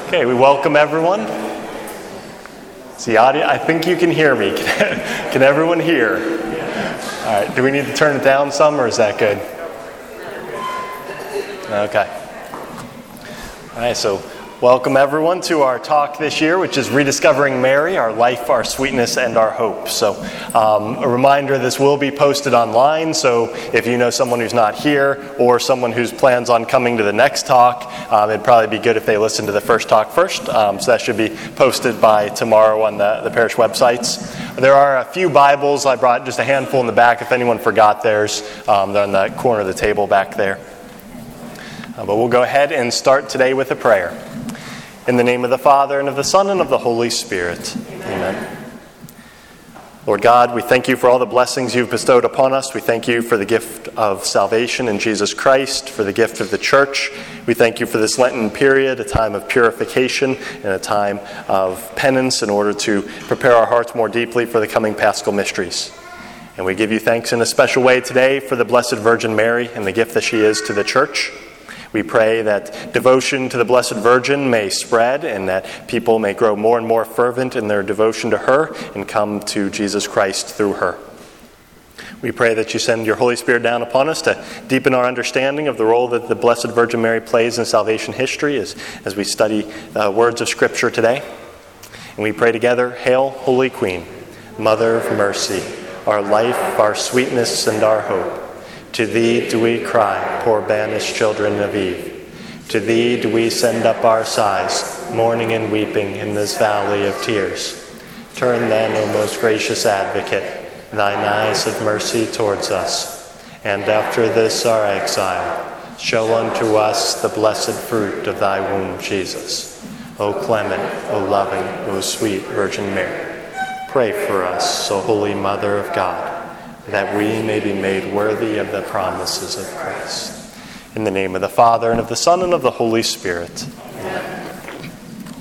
Okay, we welcome everyone. See, audio, I think you can hear me. Can everyone hear? All right, do we need to turn it down some, or is that good? Okay. All right, so welcome everyone to our talk this year, which is Rediscovering Mary, Our Life, Our Sweetness, and Our Hope. So a reminder, this will be posted online, so if you know someone who's not here or someone who plans on coming to the next talk, it'd probably be good if they listen to the first talk first. So that should be posted by tomorrow on the parish websites. There are a few Bibles. I brought just a handful in the back if anyone forgot theirs. They're on the corner of the table back there. But we'll go ahead and start today with a prayer. In the name of the Father, and of the Son, and of the Holy Spirit. Amen. Lord God, we thank you for all the blessings you've bestowed upon us. We thank you for the gift of salvation in Jesus Christ, for the gift of the church. We thank you for this Lenten period, a time of purification and a time of penance in order to prepare our hearts more deeply for the coming Paschal mysteries. And we give you thanks in a special way today for the Blessed Virgin Mary and the gift that she is to the church. We pray that devotion to the Blessed Virgin may spread and that people may grow more and more fervent in their devotion to her and come to Jesus Christ through her. We pray that you send your Holy Spirit down upon us to deepen our understanding of the role that the Blessed Virgin Mary plays in salvation history as we study the words of Scripture today. And we pray together, Hail, Holy Queen, Mother of Mercy, our life, our sweetness, and our hope. To thee do we cry, poor banished children of Eve. To thee do we send up our sighs, mourning and weeping in this valley of tears. Turn then, O most gracious Advocate, thine eyes of mercy towards us, and after this our exile, show unto us the blessed fruit of thy womb, Jesus. O clement, O loving, O sweet Virgin Mary, pray for us, O Holy Mother of God, that we may be made worthy of the promises of Christ. In the name of the Father, and of the Son, and of the Holy Spirit. Amen.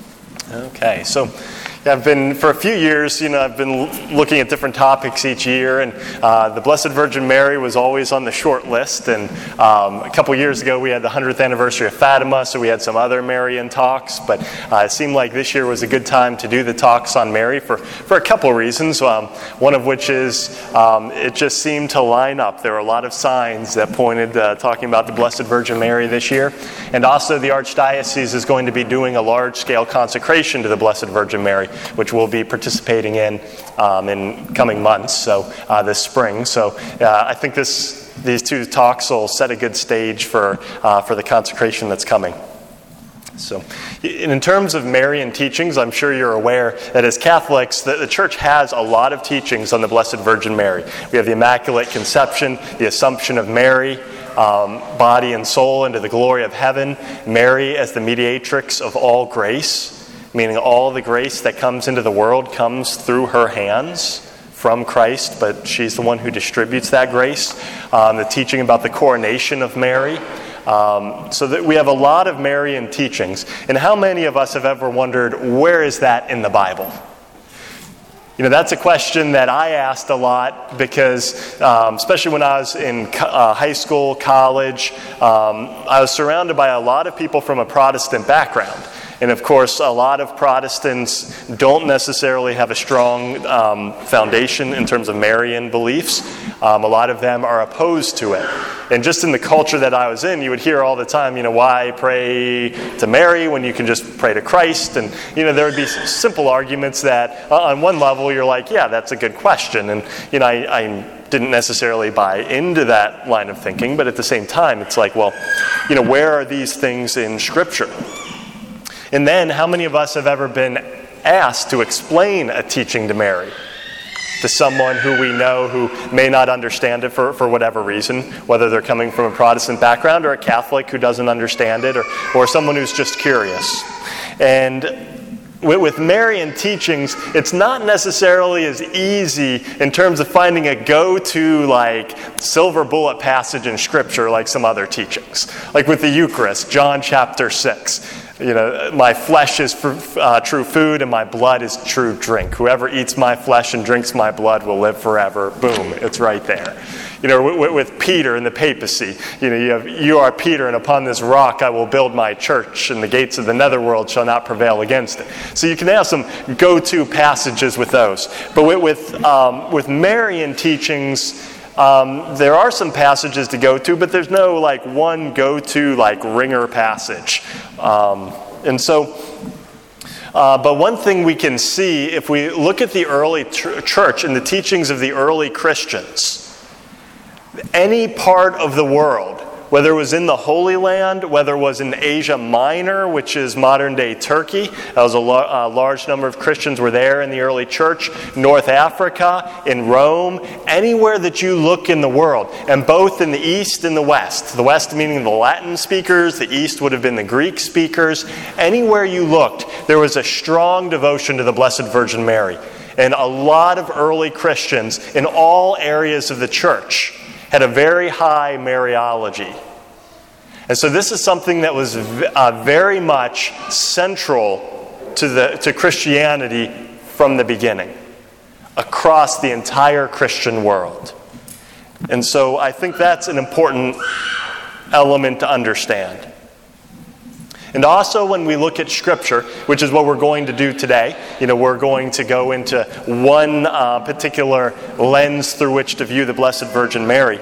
Okay, so I've been, for a few years, I've been looking at different topics each year, and the Blessed Virgin Mary was always on the short list, and a couple years ago we had the 100th anniversary of Fatima, so we had some other Marian talks, but it seemed like this year was a good time to do the talks on Mary for a couple reasons, one of which is it just seemed to line up. There were a lot of signs that pointed, talking about the Blessed Virgin Mary this year, and also the Archdiocese is going to be doing a large-scale consecration to the Blessed Virgin Mary, which we'll be participating in coming months, so this spring. So I think these two talks will set a good stage for the consecration that's coming. So, in terms of Marian teachings, I'm sure you're aware that as Catholics, the Church has a lot of teachings on the Blessed Virgin Mary. We have the Immaculate Conception, the Assumption of Mary, body and soul into the glory of heaven, Mary as the mediatrix of all grace, meaning all the grace that comes into the world comes through her hands from Christ, but she's the one who distributes that grace. The teaching about the coronation of Mary. So that we have a lot of Marian teachings. And how many of us have ever wondered, where is that in the Bible? That's a question that I asked a lot because, especially when I was in high school, college, I was surrounded by a lot of people from a Protestant background. And of course, a lot of Protestants don't necessarily have a strong foundation in terms of Marian beliefs. A lot of them are opposed to it. And just in the culture that I was in, you would hear all the time, why pray to Mary when you can just pray to Christ? And, there would be simple arguments that on one level you're like, yeah, that's a good question. And, I didn't necessarily buy into that line of thinking, but at the same time, it's like, well, where are these things in Scripture? And then, how many of us have ever been asked to explain a teaching to Mary to someone who we know who may not understand it for whatever reason, whether they're coming from a Protestant background or a Catholic who doesn't understand it, or someone who's just curious? And with Marian teachings, it's not necessarily as easy in terms of finding a go-to, silver bullet passage in Scripture like some other teachings. Like with the Eucharist, John chapter 6. my flesh is true food and my blood is true drink. Whoever eats my flesh and drinks my blood will live forever. Boom, it's right there. With Peter and the papacy, you are Peter, and upon this rock I will build my church, and the gates of the netherworld shall not prevail against it. So you can have some go-to passages with those. But with Marian teachings, there are some passages to go to, but there's no one go-to ringer passage. But one thing we can see if we look at the early church and the teachings of the early Christians, any part of the world, whether it was in the Holy Land, whether it was in Asia Minor, which is modern-day Turkey, that was a large number of Christians were there in the early church, North Africa, in Rome, anywhere that you look in the world, and both in the East and the West meaning the Latin speakers, the East would have been the Greek speakers, anywhere you looked, there was a strong devotion to the Blessed Virgin Mary. And a lot of early Christians in all areas of the church had a very high Mariology. And so this is something that was very much central to Christianity from the beginning, across the entire Christian world. And so I think that's an important element to understand. And also when we look at Scripture, which is what we're going to do today, we're going to go into one particular lens through which to view the Blessed Virgin Mary.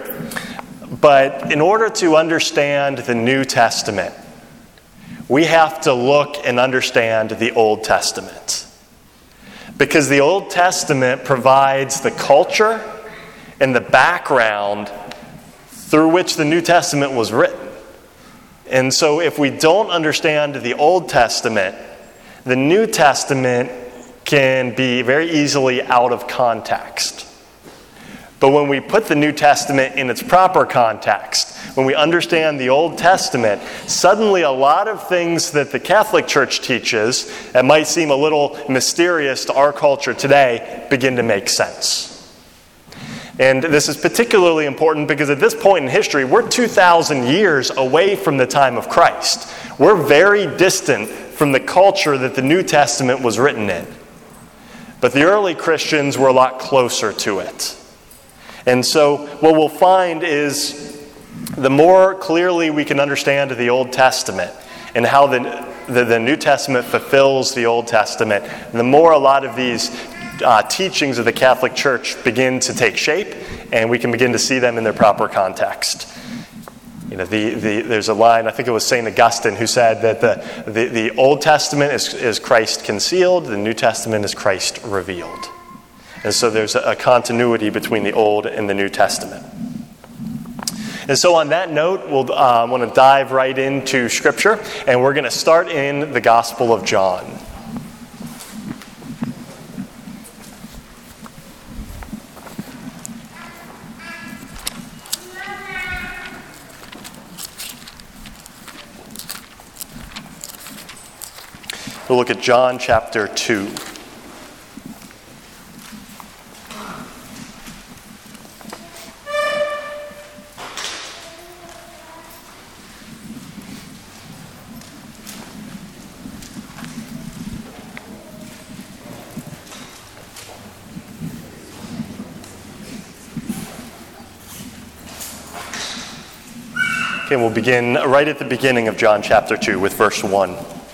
But in order to understand the New Testament, we have to look and understand the Old Testament. Because the Old Testament provides the culture and the background through which the New Testament was written. And so if we don't understand the Old Testament, the New Testament can be very easily out of context. But when we put the New Testament in its proper context, when we understand the Old Testament, suddenly a lot of things that the Catholic Church teaches that might seem a little mysterious to our culture today begin to make sense. And this is particularly important because at this point in history, we're 2,000 years away from the time of Christ. We're very distant from the culture that the New Testament was written in. But the early Christians were a lot closer to it. And so what we'll find is the more clearly we can understand the Old Testament and how the New Testament fulfills the Old Testament, the more a lot of these teachings of the Catholic Church begin to take shape, and we can begin to see them in their proper context. There's a line, I think it was St. Augustine, who said that the Old Testament is Christ concealed, the New Testament is Christ revealed. And so there's a continuity between the Old and the New Testament. And so on that note, we'll want to dive right into Scripture, and we're going to start in the Gospel of John. We'll look at John chapter 2. Okay, we'll begin right at the beginning of John chapter 2 with verse 1.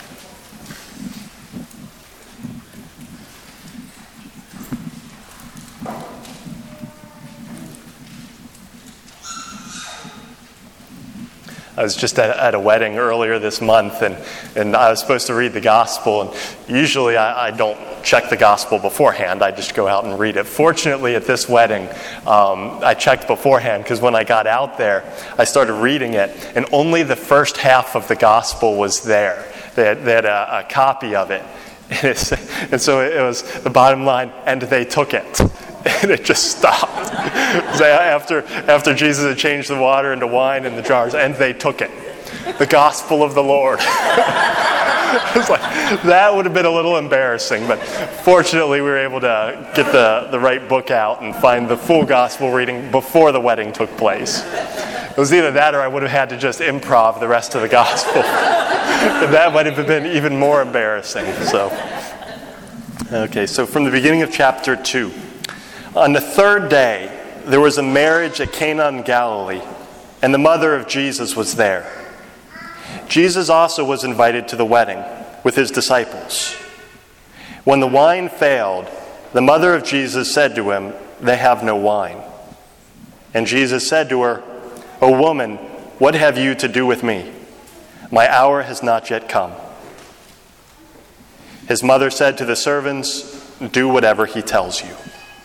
I was just at a wedding earlier this month, and I was supposed to read the gospel, and usually I don't check the gospel beforehand. I just go out and read it. Fortunately, at this wedding, I checked beforehand, because when I got out there, I started reading it, and only the first half of the gospel was there. They had a copy of it. And so it was the bottom line, and they took it. And it just stopped. So after Jesus had changed the water into wine in the jars, and they took it. The gospel of the Lord. It's like, that would have been a little embarrassing, but fortunately we were able to get the right book out and find the full gospel reading before the wedding took place. It was either that or I would have had to just improv the rest of the gospel. That might have been even more embarrassing. So from the beginning of chapter 2. On the third day, there was a marriage at Cana in Galilee, and the mother of Jesus was there. Jesus also was invited to the wedding with his disciples. When the wine failed, the mother of Jesus said to him, "They have no wine." And Jesus said to her, "O woman, what have you to do with me? My hour has not yet come." His mother said to the servants, "Do whatever he tells you."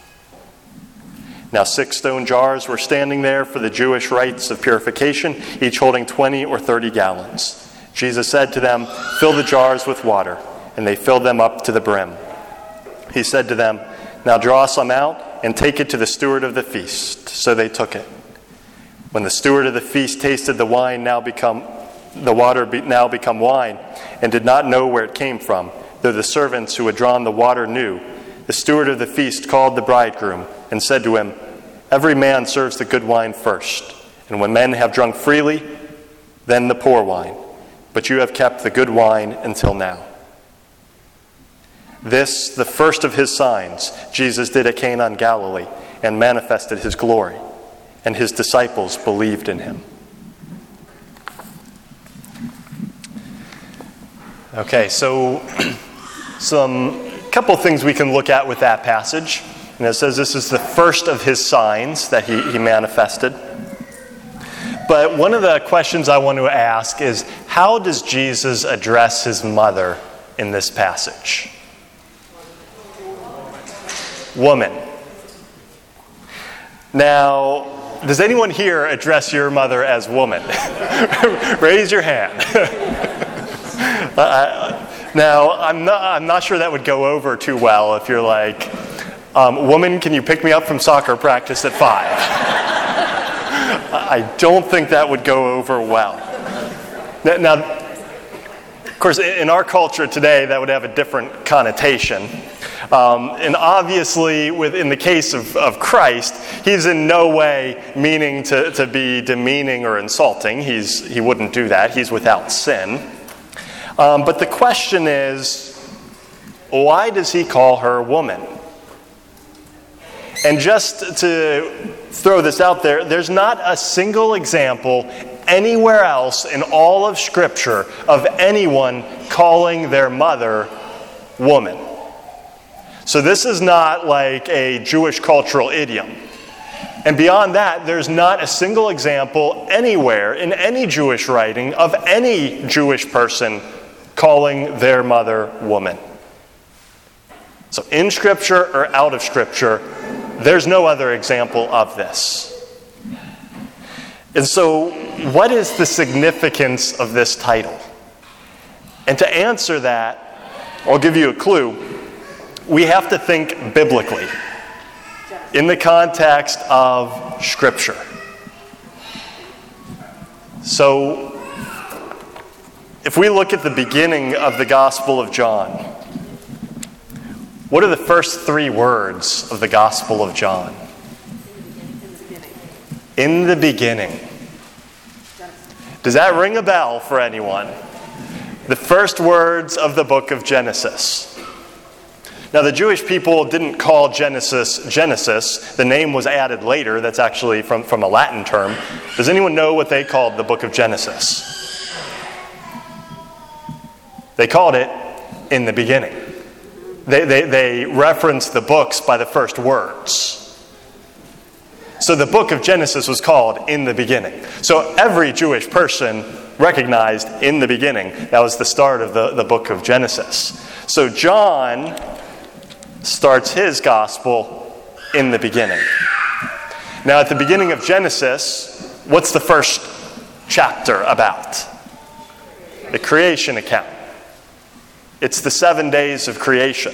Now 6 stone jars were standing there for the Jewish rites of purification, each holding 20 or 30 gallons. Jesus said to them, "Fill the jars with water," and they filled them up to the brim. He said to them, "Now draw some out and take it to the steward of the feast." So they took it. When the steward of the feast tasted the water now become wine, and did not know where it came from, though the servants who had drawn the water knew, the steward of the feast called the bridegroom and said to him, "Every man serves the good wine first, and when men have drunk freely, then the poor wine. But you have kept the good wine until now." This, the first of his signs, Jesus did at Cana in Galilee, and manifested his glory, and his disciples believed in him. Okay, so some couple things we can look at with that passage. And it says this is the first of his signs that he manifested. But one of the questions I want to ask is, how does Jesus address his mother in this passage? Woman. Now, does anyone here address your mother as woman? Raise your hand. Now, I'm not sure that would go over too well if you're like, "Woman, can you pick me up from soccer practice at 5?" I don't think that would go over well. Now, of course, in our culture today, that would have a different connotation. And obviously, in the case of Christ, he's in no way meaning to be demeaning or insulting. He wouldn't do that. He's without sin. But the question is, why does he call her woman? And just to throw this out there, there's not a single example anywhere else in all of Scripture of anyone calling their mother woman. So this is not like a Jewish cultural idiom. And beyond that, there's not a single example anywhere in any Jewish writing of any Jewish person calling their mother woman. So in Scripture or out of Scripture, there's no other example of this. And so, what is the significance of this title? And to answer that, I'll give you a clue. We have to think biblically, in the context of Scripture. So, if we look at the beginning of the Gospel of John, what are the first 3 words of the Gospel of John? In the beginning. Does that ring a bell for anyone? The first words of the book of Genesis. Now, the Jewish people didn't call Genesis Genesis. The name was added later. That's actually from a Latin term. Does anyone know what they called the book of Genesis? They called it In the Beginning. They referenced the books by the first words. So the book of Genesis was called In the Beginning. So every Jewish person recognized In the Beginning. That was the start of the book of Genesis. So John starts his gospel in the beginning. Now, at the beginning of Genesis, what's the first chapter about? The creation account. It's the 7 days of creation.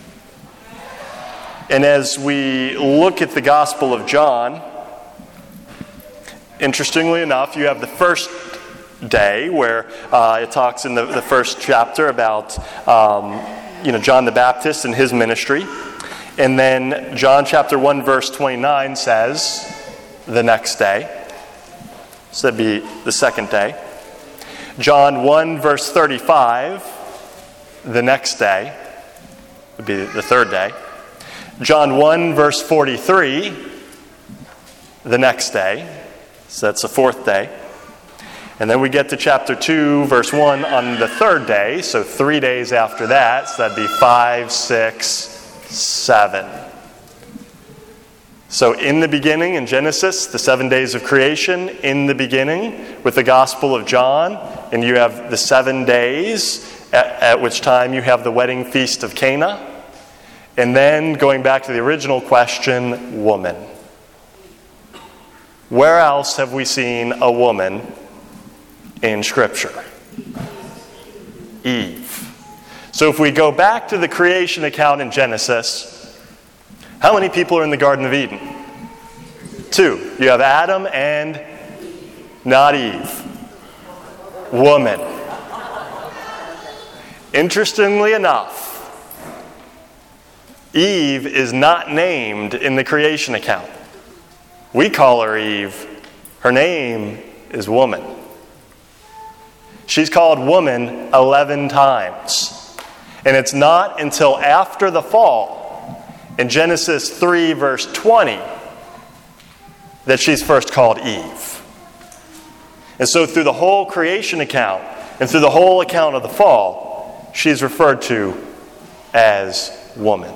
And as we look at the Gospel of John, interestingly enough, you have the first day where it talks in the first chapter about John the Baptist and his ministry. And then John chapter 1 verse 29 says the next day. So that'd be the second day. John 1, verse 35, the next day, would be the third day. John 1, verse 43, the next day. So that's the fourth day. And then we get to chapter 2, verse 1 on the third day, so 3 days after that. So that'd be 5, 6, 7. So in the beginning, in Genesis, the 7 days of creation, in the beginning, with the Gospel of John, and you have the 7 days, at which time you have the wedding feast of Cana. And then, going back to the original question, woman. Where else have we seen a woman in Scripture? Eve. So if we go back to the creation account in Genesis, how many people are in the Garden of Eden? 2. You have Adam and not Eve. Woman. Interestingly enough, Eve is not named in the creation account. We call her Eve. Her name is woman. She's called woman 11 times. And it's not until after the fall, in Genesis 3, verse 20, that she's first called Eve. And so through the whole creation account, and through the whole account of the fall, she's referred to as woman.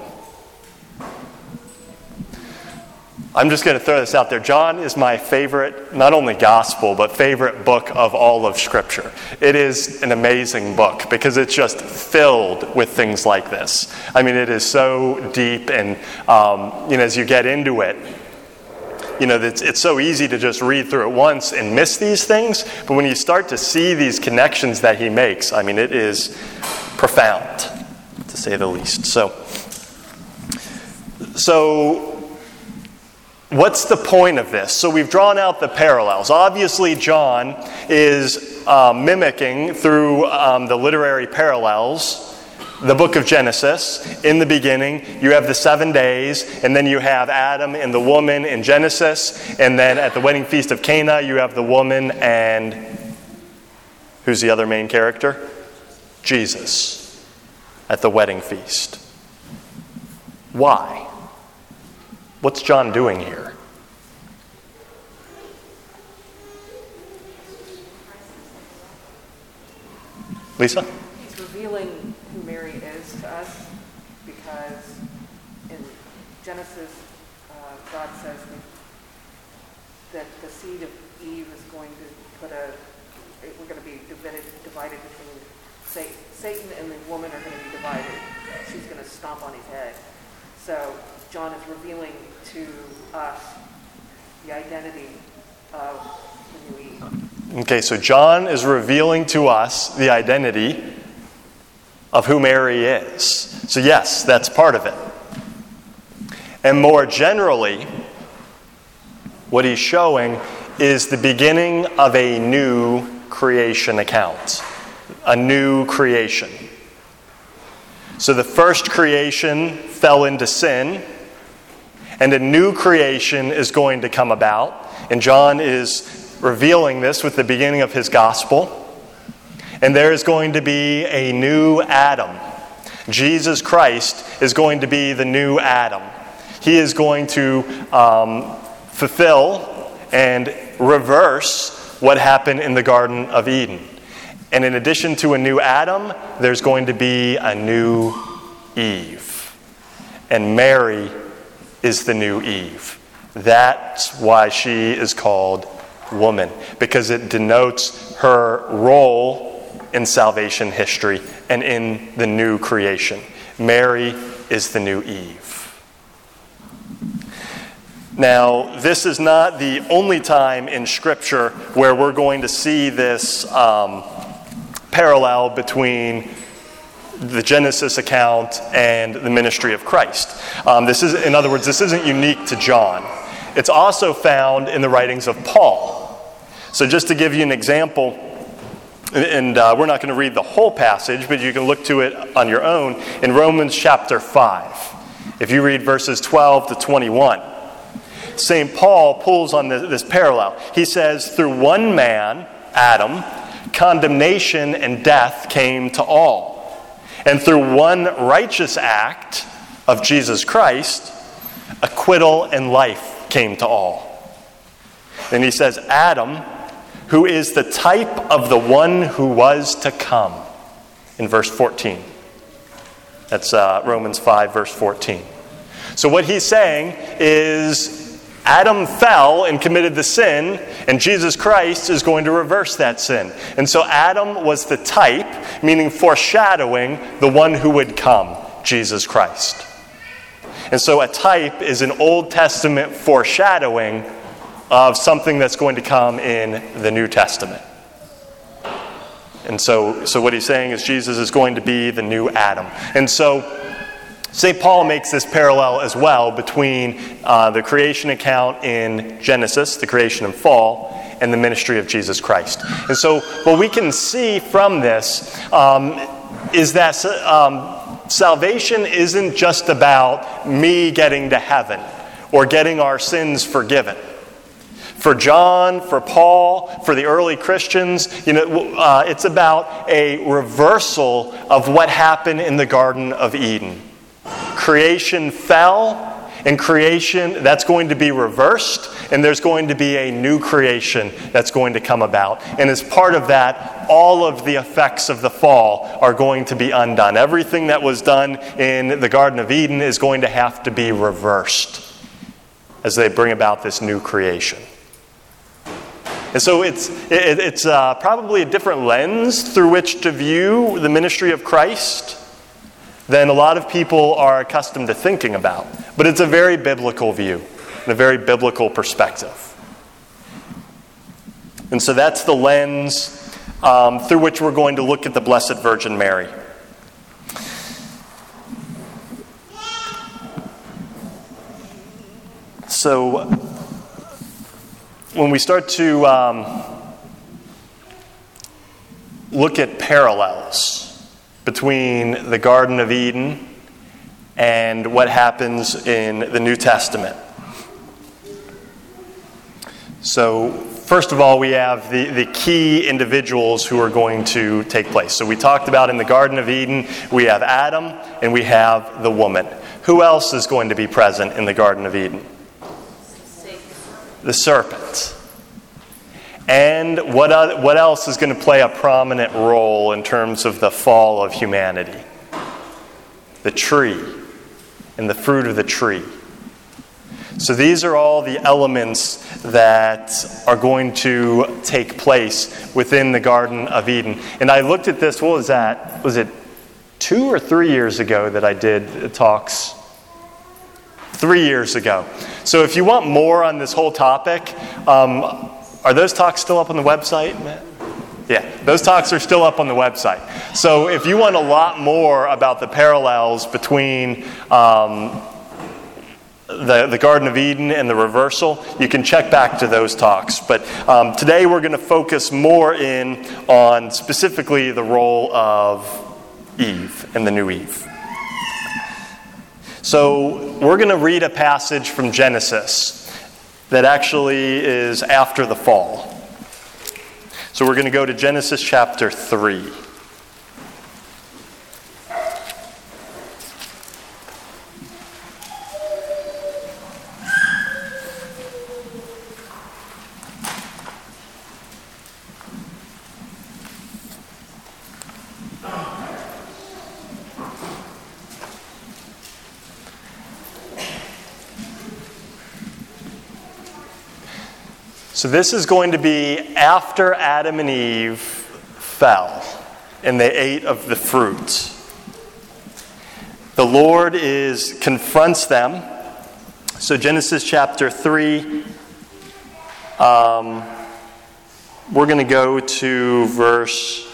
I'm just going to throw this out there. John is my favorite, not only gospel, but favorite book of all of Scripture. It is an amazing book because it's just filled with things like this. I mean, it is so deep, and as you get into it, it's so easy to just read through it once and miss these things. But when you start to see these connections that he makes, I mean, it is profound, to say the least. So what's the point of this? So we've drawn out the parallels. Obviously, John is mimicking through the literary parallels the book of Genesis. In the beginning, you have the 7 days, and then you have Adam and the woman in Genesis, and then at the wedding feast of Cana, you have the woman and who's the other main character? Jesus at the wedding feast. Why? What's John doing here? Lisa? He's revealing who Mary is to us because in Genesis, God says that the seed of Eve is going to we're going to be divided between Satan and the woman are going to be divided. She's going to stomp on his head. So John is revealing to us the identity of the new Eve. Okay, so John is revealing to us the identity of who Mary is. So yes, that's part of it. And more generally, what he's showing is the beginning of a new creation account. A new creation. So the first creation fell into sin, and a new creation is going to come about. And John is revealing this with the beginning of his gospel. And there is going to be a new Adam. Jesus Christ is going to be the new Adam. He is going to fulfill and reverse what happened in the Garden of Eden. And in addition to a new Adam, there's going to be a new Eve. And Mary is the new Eve. That's why she is called woman, because it denotes her role in salvation history and in the new creation. Mary is the new Eve. Now, this is not the only time in Scripture where we're going to see this parallel between the Genesis account and the ministry of Christ. In other words, this isn't unique to John. It's also found in the writings of Paul. So just to give you an example, and we're not going to read the whole passage, but you can look to it on your own in Romans chapter 5. If you read verses 12 to 21, St. Paul pulls on this parallel. He says, through one man, Adam, condemnation and death came to all. And through one righteous act of Jesus Christ, acquittal and life came to all. Then he says, Adam, who is the type of the one who was to come, in verse 14. That's Romans 5, verse 14. So what he's saying is Adam fell and committed the sin, and Jesus Christ is going to reverse that sin. And so Adam was the type, meaning foreshadowing the one who would come, Jesus Christ. And so a type is an Old Testament foreshadowing of something that's going to come in the New Testament. And so what he's saying is Jesus is going to be the new Adam. And so St. Paul makes this parallel as well between the creation account in Genesis, the creation and fall, and the ministry of Jesus Christ. And so what we can see from this is that salvation isn't just about me getting to heaven or getting our sins forgiven. For John, for Paul, for the early Christians, it's about a reversal of what happened in the Garden of Eden. Creation fell, and creation, that's going to be reversed, and there's going to be a new creation that's going to come about. And as part of that, all of the effects of the fall are going to be undone. Everything that was done in the Garden of Eden is going to have to be reversed as they bring about this new creation. And so it's probably a different lens through which to view the ministry of Christ than a lot of people are accustomed to thinking about. But it's a very biblical view, and a very biblical perspective. And so that's the lens through which we're going to look at the Blessed Virgin Mary. So when we start to look at parallels between the Garden of Eden and what happens in the New Testament. So, first of all, we have the key individuals who are going to take place. So we talked about in the Garden of Eden, we have Adam and we have the woman. Who else is going to be present in the Garden of Eden? The serpent. And what else is going to play a prominent role in terms of the fall of humanity? The tree and the fruit of the tree. So these are all the elements that are going to take place within the Garden of Eden. And I looked at this, what was that? Was it 2 or 3 years ago that I did talks? 3 years ago. So if you want more on this whole topic, are those talks still up on the website, Matt? Yeah, those talks are still up on the website. So if you want a lot more about the parallels between the Garden of Eden and the reversal, you can check back to those talks. But today we're going to focus more in on specifically the role of Eve and the new Eve. So we're going to read a passage from Genesis that actually is after the fall. So we're going to go to Genesis chapter 3. So this is going to be after Adam and Eve fell and they ate of the fruit. The Lord confronts them. So Genesis chapter 3, we're going to go to verse,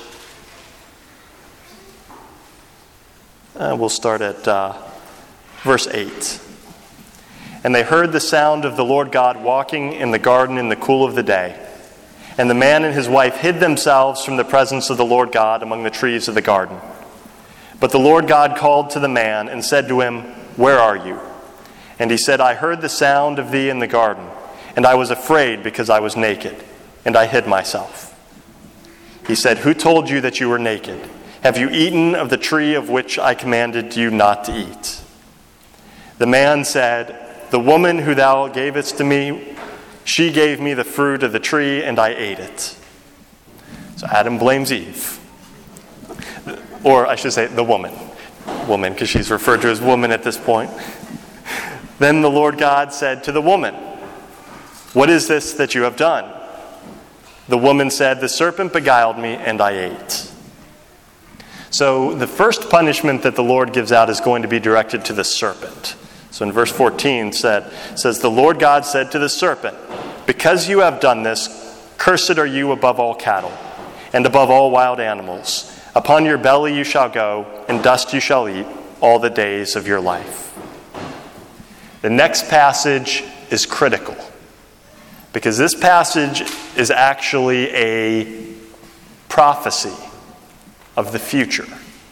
we'll start at verse 8. And they heard the sound of the Lord God walking in the garden in the cool of the day. And the man and his wife hid themselves from the presence of the Lord God among the trees of the garden. But the Lord God called to the man and said to him, "Where are you?" And he said, "I heard the sound of thee in the garden, and I was afraid because I was naked, and I hid myself." He said, "Who told you that you were naked? Have you eaten of the tree of which I commanded you not to eat?" The man said, "The woman who thou gavest to me, she gave me the fruit of the tree, and I ate it." So Adam blames Eve. Or I should say the woman. Woman, because she's referred to as woman at this point. Then the Lord God said to the woman, "What is this that you have done?" The woman said, "The serpent beguiled me, and I ate." So the first punishment that the Lord gives out is going to be directed to the serpent. So in verse 14 says, "The Lord God said to the serpent, 'Because you have done this, cursed are you above all cattle, and above all wild animals. Upon your belly you shall go, and dust you shall eat all the days of your life.'" The next passage is critical, because this passage is actually a prophecy of the future.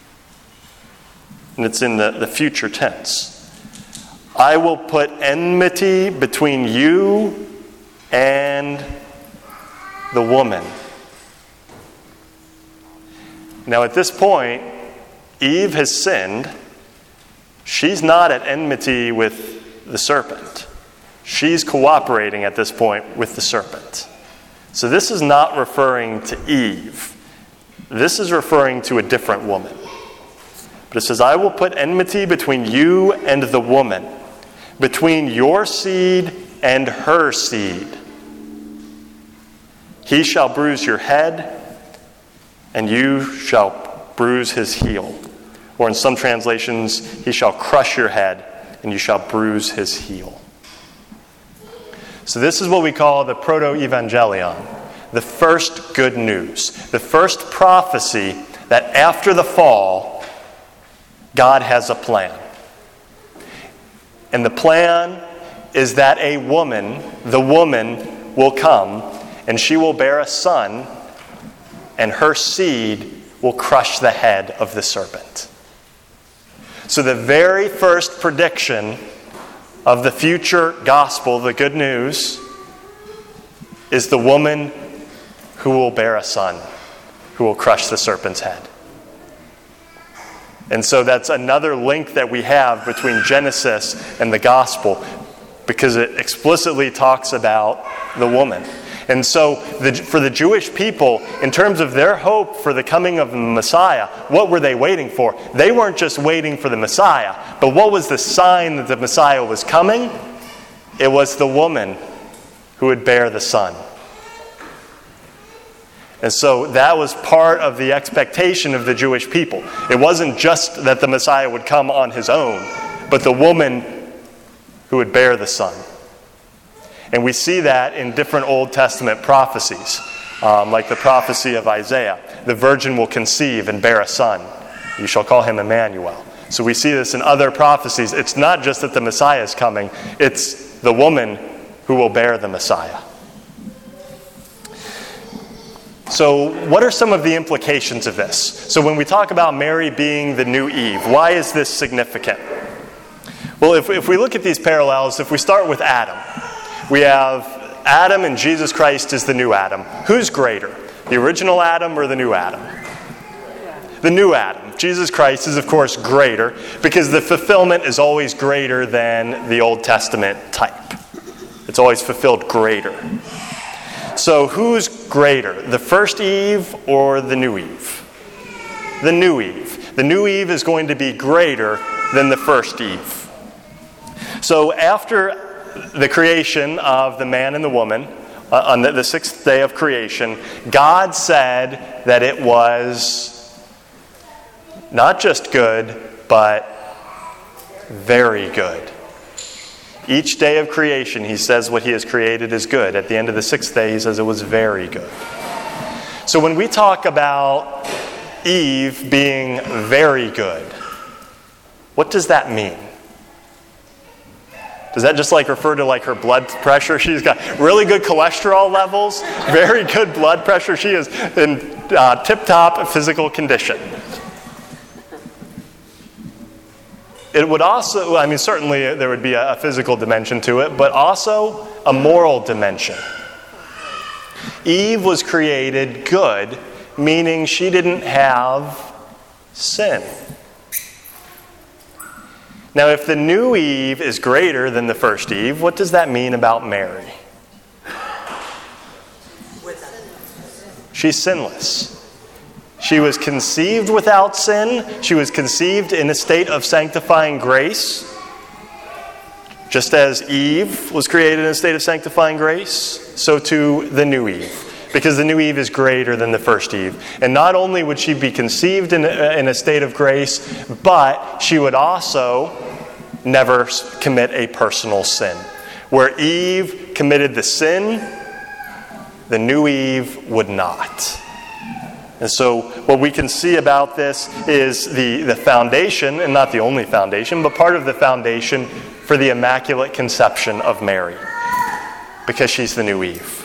And it's in the future tense. "I will put enmity between you and the woman." Now at this point, Eve has sinned. She's not at enmity with the serpent. She's cooperating at this point with the serpent. So this is not referring to Eve. This is referring to a different woman. But it says, "I will put enmity between you and the woman, between your seed and her seed. He shall bruise your head, and you shall bruise his heel." Or in some translations, "He shall crush your head, and you shall bruise his heel." So this is what we call the proto-evangelion, the first good news, the first prophecy that after the fall, God has a plan. And the plan is that a woman, the woman, will come, and she will bear a son, and her seed will crush the head of the serpent. So the very first prediction of the future gospel, the good news, is the woman who will bear a son, who will crush the serpent's head. And so that's another link that we have between Genesis and the gospel, because it explicitly talks about the woman. And so for the Jewish people, in terms of their hope for the coming of the Messiah, what were they waiting for? They weren't just waiting for the Messiah, but what was the sign that the Messiah was coming? It was the woman who would bear the son. And so that was part of the expectation of the Jewish people. It wasn't just that the Messiah would come on his own, but the woman who would bear the son. And we see that in different Old Testament prophecies, like the prophecy of Isaiah. The virgin will conceive and bear a son. You shall call him Emmanuel. So we see this in other prophecies. It's not just that the Messiah is coming, it's the woman who will bear the Messiah. So what are some of the implications of this? So when we talk about Mary being the new Eve, why is this significant? Well, if we look at these parallels, if we start with Adam, we have Adam and Jesus Christ is the new Adam. Who's greater, the original Adam or the new Adam? The new Adam. Jesus Christ is, of course, greater because the fulfillment is always greater than the Old Testament type. It's always fulfilled greater. So who's greater, the first Eve or the new Eve? The new Eve. The new Eve is going to be greater than the first Eve. So after the creation of the man and the woman, on the sixth day of creation, God said that it was not just good, but very good. Each day of creation, he says what he has created is good. At the end of the sixth day, he says it was very good. So when we talk about Eve being very good, what does that mean? Does that just refer to her blood pressure? She's got really good cholesterol levels, very good blood pressure. She is in tip-top physical condition. It would also, certainly there would be a physical dimension to it, but also a moral dimension. Eve was created good, meaning she didn't have sin. Now, if the new Eve is greater than the first Eve, what does that mean about Mary? She's sinless. She was conceived without sin. She was conceived in a state of sanctifying grace, just as Eve was created in a state of sanctifying grace, so too the new Eve, because the new Eve is greater than the first Eve. And not only would she be conceived in a state of grace, but she would also never commit a personal sin. Where Eve committed the sin, the new Eve would not. And so what we can see about this is the foundation, and not the only foundation, but part of the foundation for the Immaculate Conception of Mary, because she's the new Eve.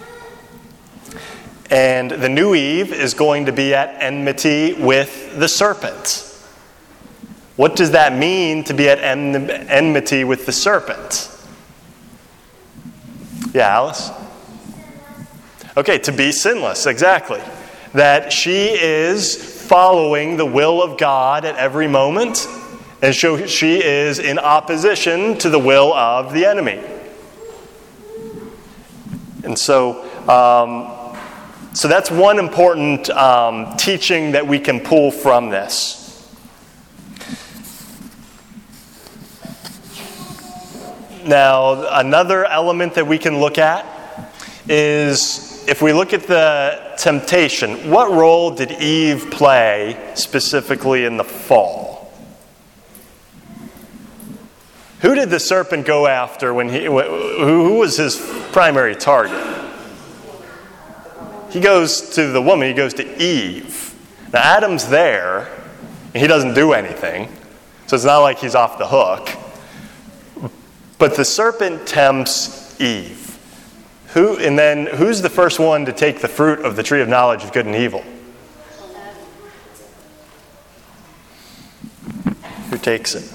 And the new Eve is going to be at enmity with the serpent. What does that mean to be at enmity with the serpent? Yeah, Alice? Okay, to be sinless, exactly. That she is following the will of God at every moment, and so she is in opposition to the will of the enemy. And so that's one important teaching that we can pull from this. Now, another element that we can look at is, if we look at the temptation, what role did Eve play specifically in the fall? Who did the serpent go after who was his primary target? He goes to the woman, he goes to Eve. Now Adam's there, and he doesn't do anything, so it's not like he's off the hook. But the serpent tempts Eve. Who's the first one to take the fruit of the tree of knowledge of good and evil? Who takes it?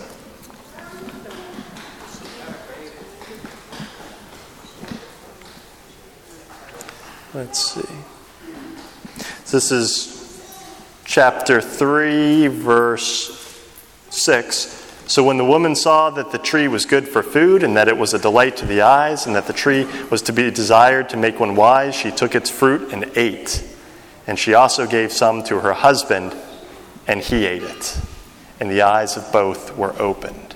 Let's see. This is chapter 3, verse 6. So when the woman saw that the tree was good for food, and that it was a delight to the eyes, and that the tree was to be desired to make one wise, she took its fruit and ate. And she also gave some to her husband, and he ate it. And the eyes of both were opened.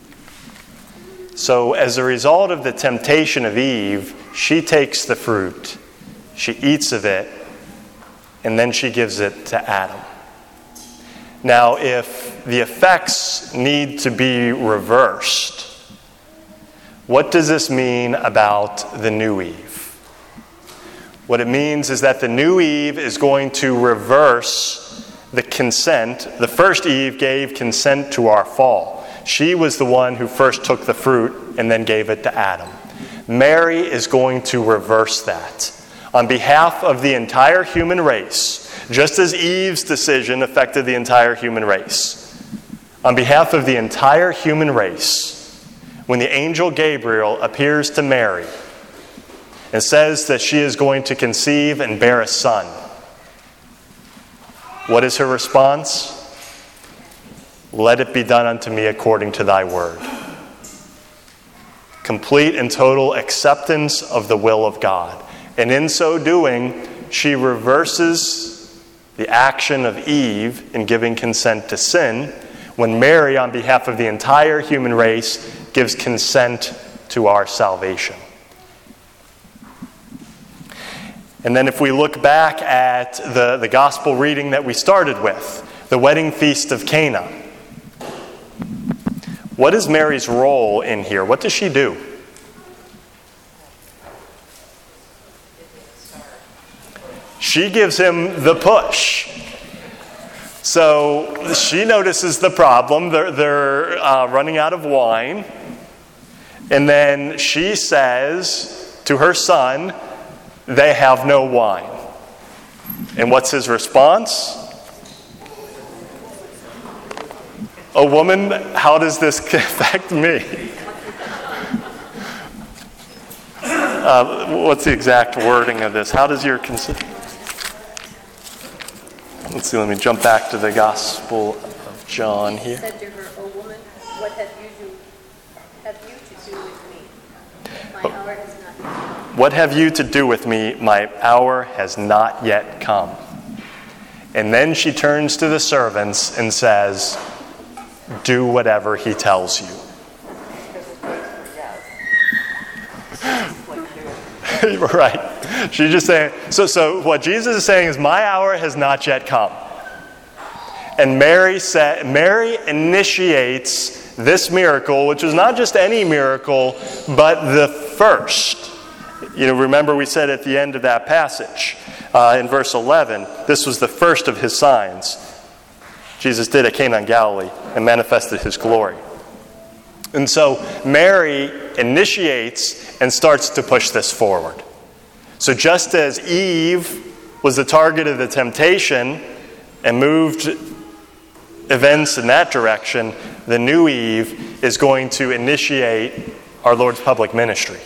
So as a result of the temptation of Eve, she takes the fruit, she eats of it, and then she gives it to Adam. Now, if the effects need to be reversed, what does this mean about the new Eve? What it means is that the new Eve is going to reverse the consent. The first Eve gave consent to our fall. She was the one who first took the fruit and then gave it to Adam. Mary is going to reverse that on behalf of the entire human race. Just as Eve's decision affected the entire human race. On behalf of the entire human race, when the angel Gabriel appears to Mary and says that she is going to conceive and bear a son, what is her response? Let it be done unto me according to thy word. Complete and total acceptance of the will of God. And in so doing, she reverses the action of Eve in giving consent to sin, when Mary, on behalf of the entire human race, gives consent to our salvation. And then if we look back at the gospel reading that we started with, the wedding feast of Cana, what is Mary's role in here? What does she do? She gives him the push. So she notices the problem. They're running out of wine. And then she says to her son, they have no wine. And what's his response? Oh, woman, how does this affect me? What's the exact wording of this? How does your Let's see, let me jump back to the Gospel of John He here. said to her, "O woman, what have you to do with me? My hour has not yet come." What have you to do with me? My hour has not yet come. And then she turns to the servants and says, do whatever he tells you. Right. She's just saying, so what Jesus is saying is, my hour has not yet come. And Mary initiates this miracle, which was not just any miracle, but the first. Remember we said at the end of that passage, in verse 11, this was the first of his signs Jesus did at Cana in Galilee and manifested his glory. And so Mary initiates and starts to push this forward. So just as Eve was the target of the temptation and moved events in that direction, the new Eve is going to initiate our Lord's public ministry.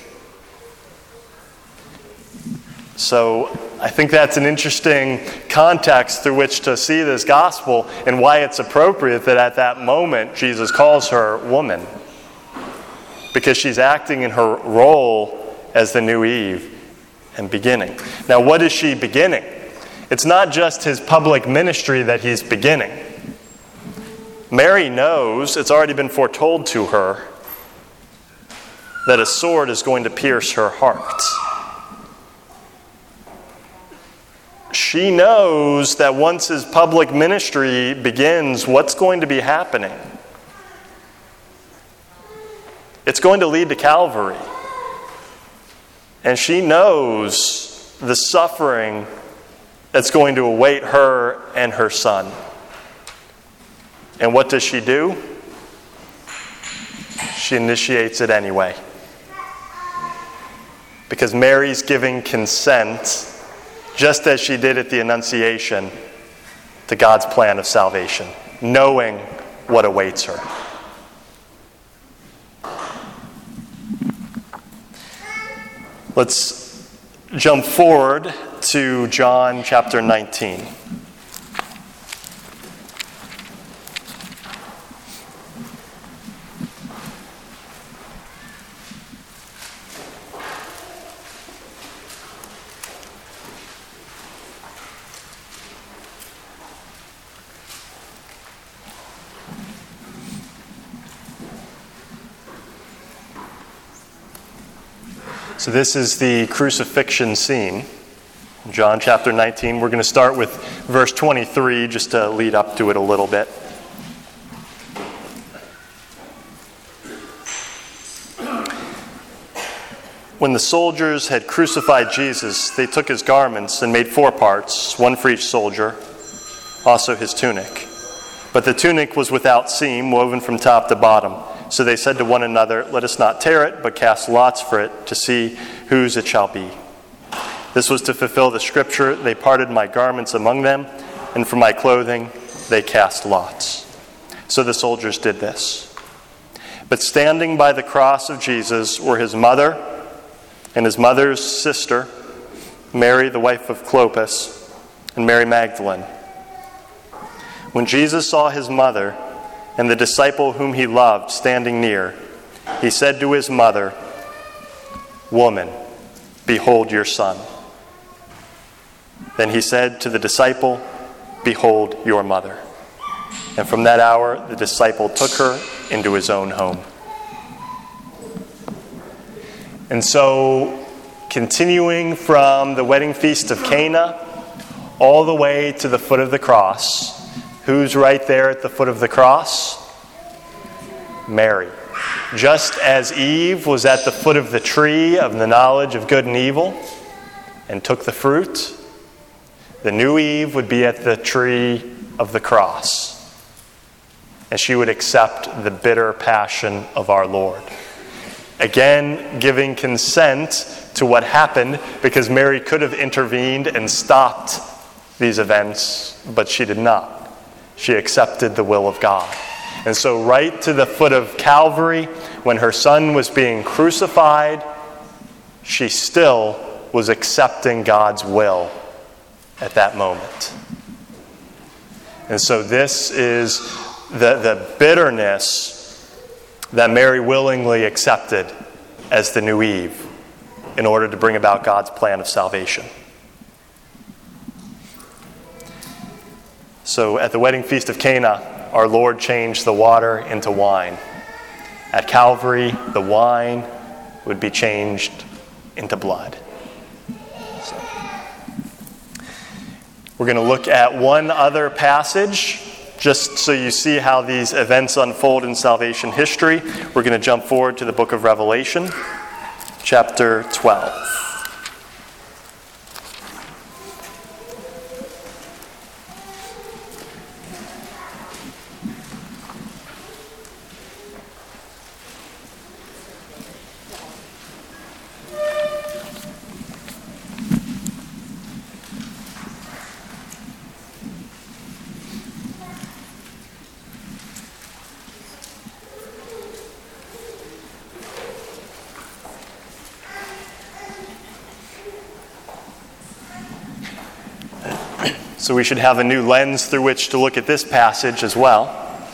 So I think that's an interesting context through which to see this gospel and why it's appropriate that at that moment Jesus calls her woman. Because she's acting in her role as the new Eve and beginning. Now, what is she beginning? It's not just his public ministry that he's beginning. Mary knows, it's already been foretold to her, that a sword is going to pierce her heart. She knows that once his public ministry begins, what's going to be happening? It's going to lead to Calvary. And she knows the suffering that's going to await her and her son. And what does she do? She initiates it anyway. Because Mary's giving consent, just as she did at the Annunciation, to God's plan of salvation, knowing what awaits her. Let's jump forward to John chapter 19. So this is the crucifixion scene. John chapter 19. We're going to start with verse 23 just to lead up to it a little bit. When the soldiers had crucified Jesus, they took his garments and made 4 parts, one for each soldier, also his tunic. But the tunic was without seam, woven from top to bottom. So they said to one another, "Let us not tear it, but cast lots for it to see whose it shall be." This was to fulfill the scripture, "They parted my garments among them, and for my clothing they cast lots." So the soldiers did this. But standing by the cross of Jesus were his mother and his mother's sister, Mary, the wife of Clopas, and Mary Magdalene. When Jesus saw his mother and the disciple whom he loved standing near, he said to his mother, "Woman, behold your son." Then he said to the disciple, "Behold your mother." And from that hour, the disciple took her into his own home. And so, continuing from the wedding feast of Cana all the way to the foot of the cross, who's right there at the foot of the cross? Mary. Just as Eve was at the foot of the tree of the knowledge of good and evil and took the fruit, the new Eve would be at the tree of the cross. And she would accept the bitter passion of our Lord. Again, giving consent to what happened, because Mary could have intervened and stopped these events, but she did not. She accepted the will of God. And so right to the foot of Calvary, when her son was being crucified, she still was accepting God's will at that moment. And so this is the bitterness that Mary willingly accepted as the new Eve in order to bring about God's plan of salvation. So at the wedding feast of Cana, our Lord changed the water into wine. At Calvary, the wine would be changed into blood. So, we're going to look at one other passage, just so you see how these events unfold in salvation history. We're going to jump forward to the book of Revelation, chapter 12. So we should have a new lens through which to look at this passage as well.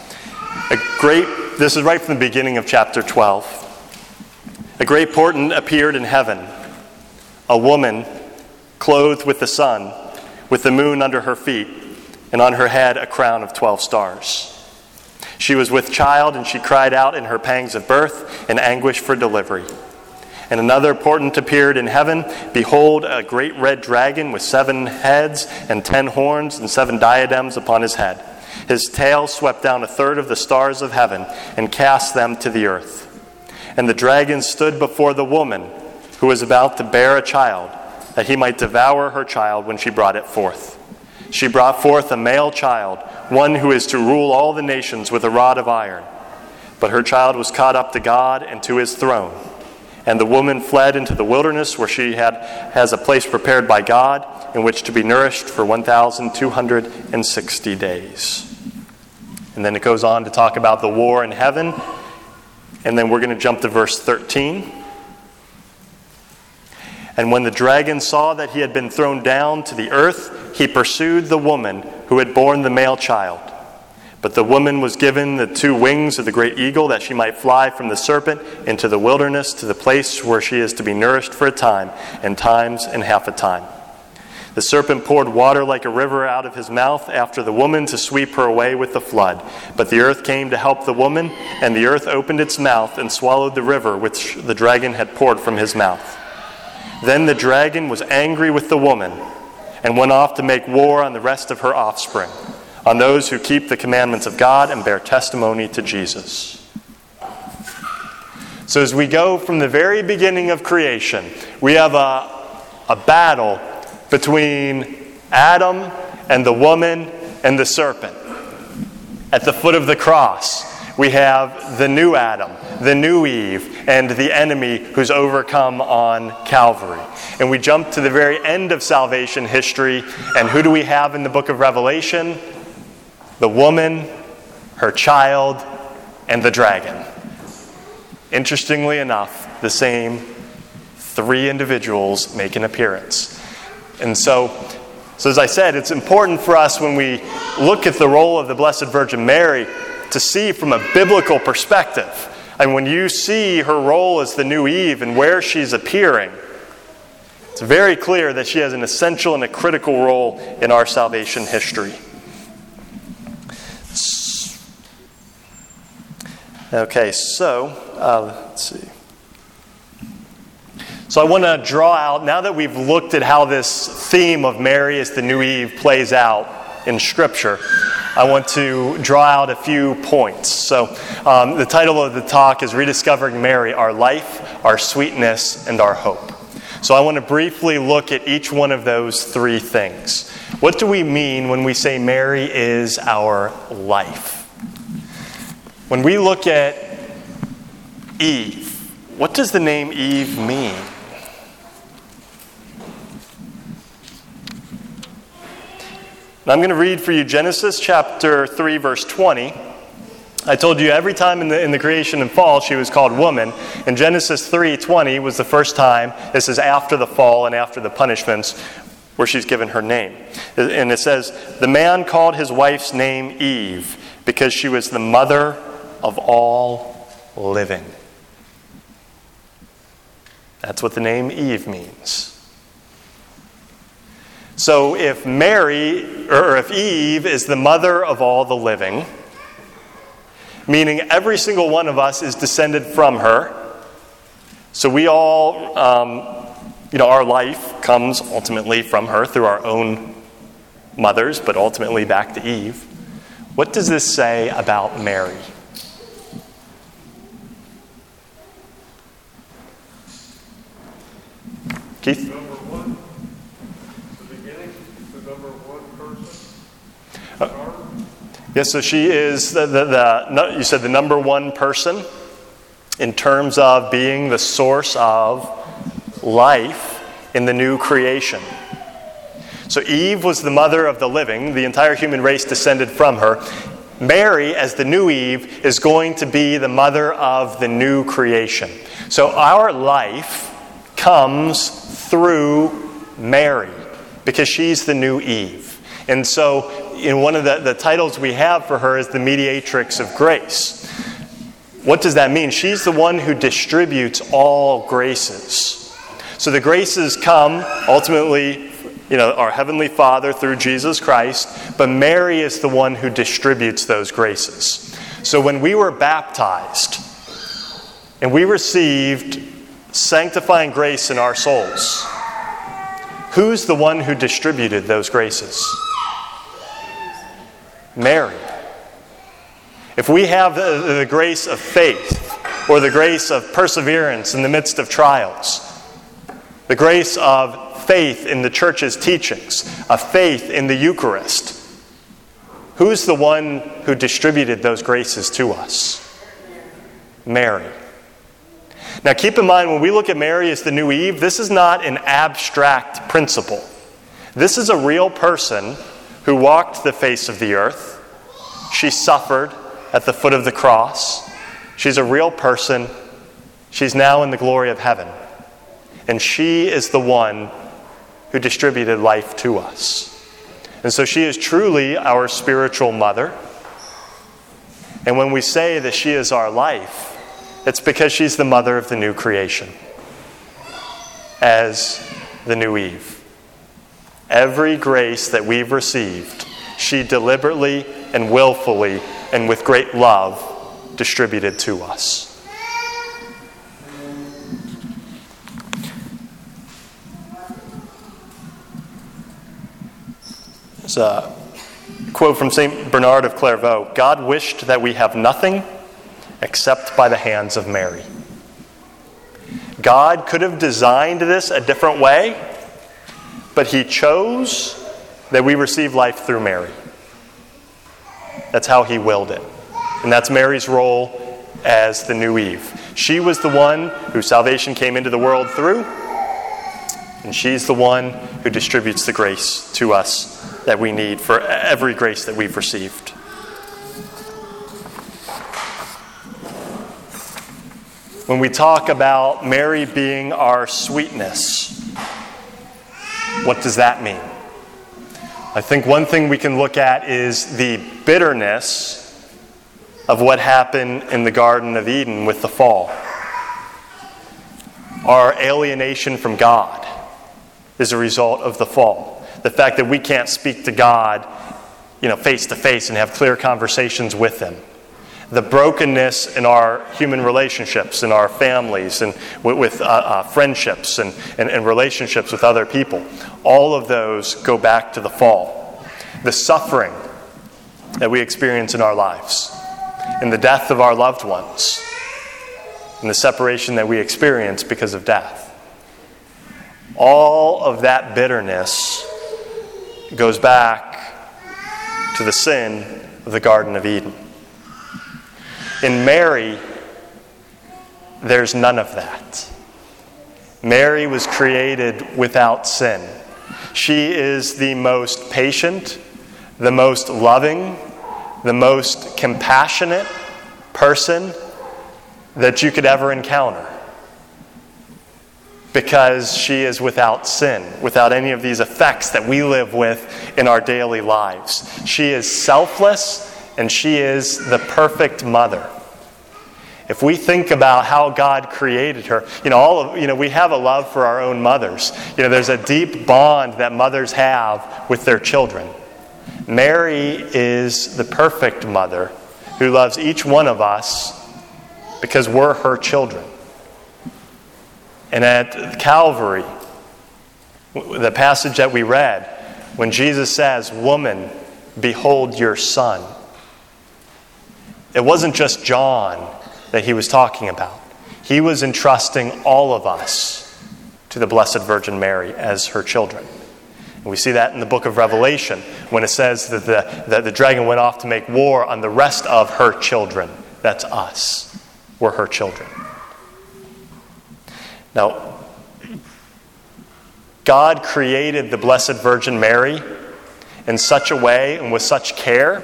This is right from the beginning of chapter 12. A great portent appeared in heaven, a woman clothed with the sun, with the moon under her feet, and on her head a crown of 12 stars. She was with child, and she cried out in her pangs of birth in anguish for delivery. And another portent appeared in heaven. Behold, a great red dragon with 7 heads and 10 horns and 7 diadems upon his head. His tail swept down 1/3 of the stars of heaven and cast them to the earth. And the dragon stood before the woman who was about to bear a child, that he might devour her child when she brought it forth. She brought forth a male child, one who is to rule all the nations with a rod of iron. But her child was caught up to God and to his throne. And the woman fled into the wilderness, where she has a place prepared by God in which to be nourished for 1,260 days. And then it goes on to talk about the war in heaven. And then we're going to jump to verse 13. And when the dragon saw that he had been thrown down to the earth, he pursued the woman who had borne the male child. But the woman was given the 2 wings of the great eagle, that she might fly from the serpent into the wilderness to the place where she is to be nourished for a time, and times and half a time. The serpent poured water like a river out of his mouth after the woman to sweep her away with the flood. But the earth came to help the woman, and the earth opened its mouth and swallowed the river which the dragon had poured from his mouth. Then the dragon was angry with the woman and went off to make war on the rest of her offspring, on those who keep the commandments of God and bear testimony to Jesus. So as we go from the very beginning of creation, we have a battle between Adam and the woman and the serpent. At the foot of the cross, we have the new Adam, the new Eve, and the enemy who's overcome on Calvary. And we jump to the very end of salvation history, and who do we have in the book of Revelation? The woman, her child, and the dragon. Interestingly enough, the same 3 individuals make an appearance. And so as I said, it's important for us when we look at the role of the Blessed Virgin Mary to see from a biblical perspective. And when you see her role as the new Eve and where she's appearing, it's very clear that she has an essential and a critical role in our salvation history. Okay, so let's see. So I want to draw out, now that we've looked at how this theme of Mary as the new Eve plays out in Scripture, I want to draw out a few points. So the title of the talk is Rediscovering Mary, Our Life, Our Sweetness, and Our Hope. So I want to briefly look at each one of those 3 things. What do we mean when we say Mary is our life? When we look at Eve, what does the name Eve mean? And I'm going to read for you Genesis chapter 3, verse 20. I told you every time in the creation and fall she was called woman. And Genesis 3:20 was the first time, this is after the fall and after the punishments, where she's given her name. And it says, the man called his wife's name Eve because she was the mother of all living. That's what the name Eve means. So if if Eve is the mother of all the living, meaning every single one of us is descended from her, so we all, our life comes ultimately from her through our own mothers, but ultimately back to Eve. What does this say about Mary? Keith? Number one, the beginning, the number one person. Yes, so she is you said the number one person in terms of being the source of life in the new creation. So Eve was the mother of the living. The entire human race descended from her. Mary, as the new Eve, is going to be the mother of the new creation. So our life comes through Mary because she's the new Eve. And so one of the titles we have for her is the mediatrix of grace. What does that mean? She's the one who distributes all graces. So the graces come ultimately, our Heavenly Father through Jesus Christ, but Mary is the one who distributes those graces. So when we were baptized and we received sanctifying grace in our souls, who's the one who distributed those graces? Mary. If we have the grace of faith, or the grace of perseverance in the midst of trials, the grace of faith in the church's teachings, of faith in the Eucharist, who's the one who distributed those graces to us? Mary. Now keep in mind, when we look at Mary as the new Eve, this is not an abstract principle. This is a real person who walked the face of the earth. She suffered at the foot of the cross. She's a real person. She's now in the glory of heaven. And she is the one who distributed life to us. And so she is truly our spiritual mother. And when we say that she is our life, it's because she's the mother of the new creation, as the new Eve. Every grace that we've received, she deliberately and willfully and with great love distributed to us. There's a quote from St. Bernard of Clairvaux. God wished that we have nothing except by the hands of Mary. God could have designed this a different way, but He chose that we receive life through Mary. That's how He willed it. And that's Mary's role as the new Eve. She was the one whose salvation came into the world through, and she's the one who distributes the grace to us that we need for every grace that we've received. When we talk about Mary being our sweetness, what does that mean? I think one thing we can look at is the bitterness of what happened in the Garden of Eden with the fall. Our alienation from God is a result of the fall. The fact that we can't speak to God, face to face and have clear conversations with Him. The brokenness in our human relationships, in our families, and with friendships and relationships with other people. All of those go back to the fall. The suffering that we experience in our lives, and the death of our loved ones, and the separation that we experience because of death. All of that bitterness goes back to the sin of the Garden of Eden. In Mary, there's none of that. Mary was created without sin. She is the most patient, the most loving, the most compassionate person that you could ever encounter. because she is without sin, without any of these effects that we live with in our daily lives. She is selfless, and she is the perfect mother. If we think about how God created her, we have a love for our own mothers. There's a deep bond that mothers have with their children. Mary is the perfect mother who loves each one of us because we're her children. And at Calvary, the passage that we read, when Jesus says, "Woman, behold your son," it wasn't just John that he was talking about. He was entrusting all of us to the Blessed Virgin Mary as her children. And we see that in the book of Revelation when it says that the dragon went off to make war on the rest of her children. That's us. We're her children. Now, God created the Blessed Virgin Mary in such a way and with such care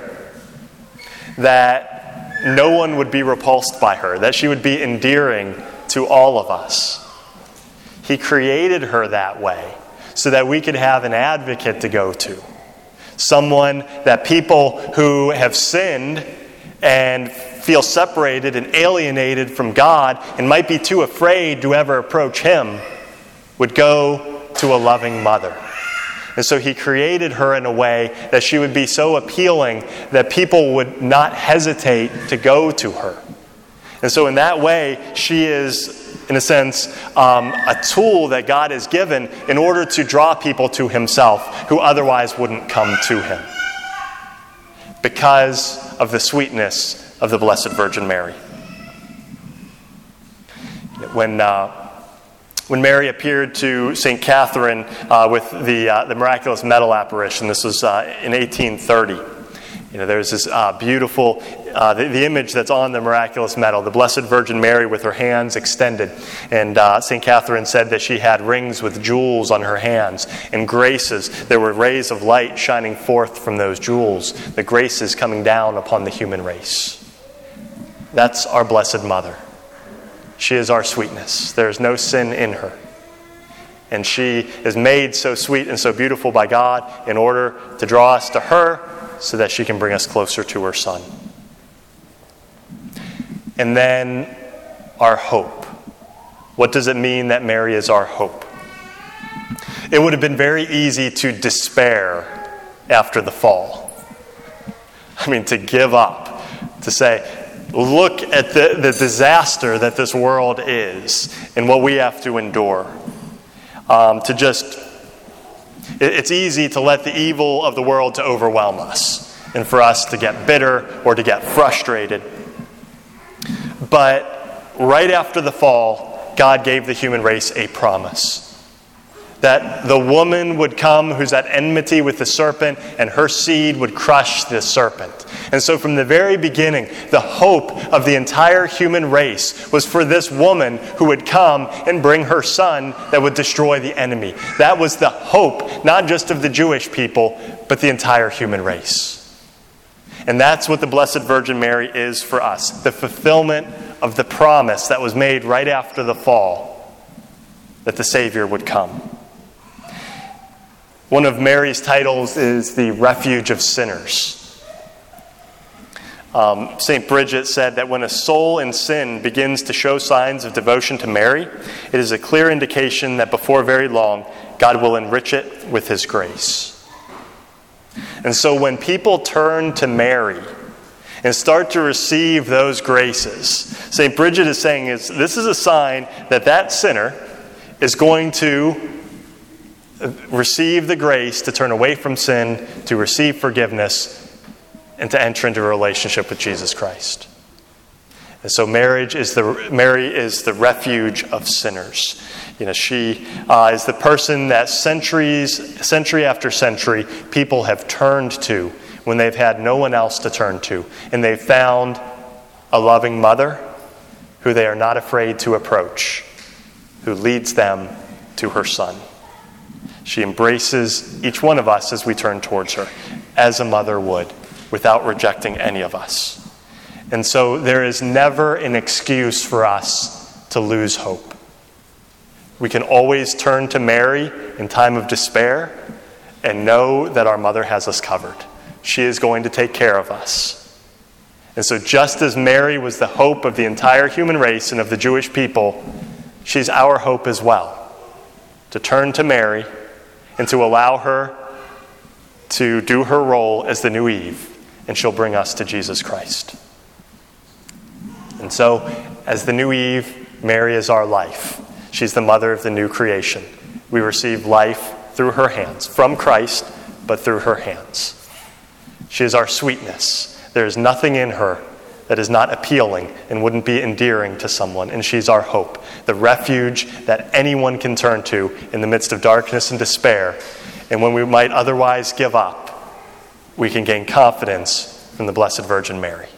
that no one would be repulsed by her, that she would be endearing to all of us. He created her that way so that we could have an advocate to go to. Someone that people who have sinned and feel separated and alienated from God and might be too afraid to ever approach Him would go to a loving mother. And so He created her in a way that she would be so appealing that people would not hesitate to go to her. And so in that way, she is, in a sense, a tool that God has given in order to draw people to Himself who otherwise wouldn't come to Him, because of the sweetness of the Blessed Virgin Mary. When Mary appeared to St. Catherine with the miraculous medal apparition, this was in 1830. There's this beautiful, the image that's on the miraculous medal, the Blessed Virgin Mary with her hands extended. And St. Catherine said that she had rings with jewels on her hands and graces. There were rays of light shining forth from those jewels, the graces coming down upon the human race. That's our Blessed Mother. She is our sweetness. There is no sin in her. And she is made so sweet and so beautiful by God in order to draw us to her so that she can bring us closer to her Son. And then our hope. What does it mean that Mary is our hope? It would have been very easy to despair after the fall. To give up, to say, look at the disaster that this world is and what we have to endure. It's easy to let the evil of the world to overwhelm us and for us to get bitter or to get frustrated. But right after the fall, God gave the human race a promise that the woman would come who's at enmity with the serpent, and her seed would crush the serpent. And so from the very beginning, the hope of the entire human race was for this woman who would come and bring her Son that would destroy the enemy. That was the hope, not just of the Jewish people, but the entire human race. And that's what the Blessed Virgin Mary is for us, the fulfillment of the promise that was made right after the fall, that the Savior would come. One of Mary's titles is the Refuge of Sinners. St. Bridget said that when a soul in sin begins to show signs of devotion to Mary, it is a clear indication that before very long, God will enrich it with His grace. And so when people turn to Mary and start to receive those graces, St. Bridget is saying this is a sign that sinner is going to receive the grace to turn away from sin, to receive forgiveness, and to enter into a relationship with Jesus Christ. And so Mary is the refuge of sinners. She is the person that century after century, people have turned to when they've had no one else to turn to. And they've found a loving mother who they are not afraid to approach, who leads them to her Son. She embraces each one of us as we turn towards her, as a mother would, without rejecting any of us. And so there is never an excuse for us to lose hope. We can always turn to Mary in time of despair and know that our mother has us covered. She is going to take care of us. And so just as Mary was the hope of the entire human race and of the Jewish people, she's our hope as well. To turn to Mary and to allow her to do her role as the new Eve, and she'll bring us to Jesus Christ. And so, as the new Eve, Mary is our life. She's the mother of the new creation. We receive life through her hands, from Christ, but through her hands. She is our sweetness. There is nothing in her that is not appealing and wouldn't be endearing to someone, and she's our hope, the refuge that anyone can turn to in the midst of darkness and despair. And when we might otherwise give up, we can gain confidence from the Blessed Virgin Mary.